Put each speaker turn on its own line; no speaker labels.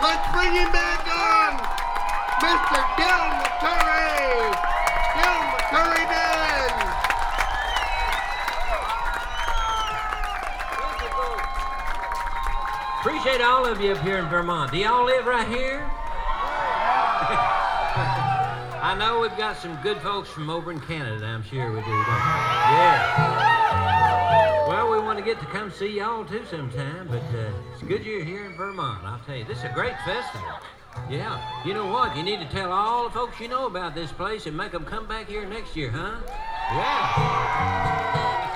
Let's bring him back on. Mr. Del McCurry. Del McCurry Band.
Thank you, folks. Appreciate all of you up here in Vermont. Do y'all live right here? I know we've got some good folks from over in Canada, I'm sure we do, don't we? Yeah. Well, we want to get to come see y'all too sometime, but it's good you're here in Vermont, I'll tell you. This is a great festival. Yeah. You know what? You need to tell all the folks you know about this place and make them come back here next year, huh? Yeah.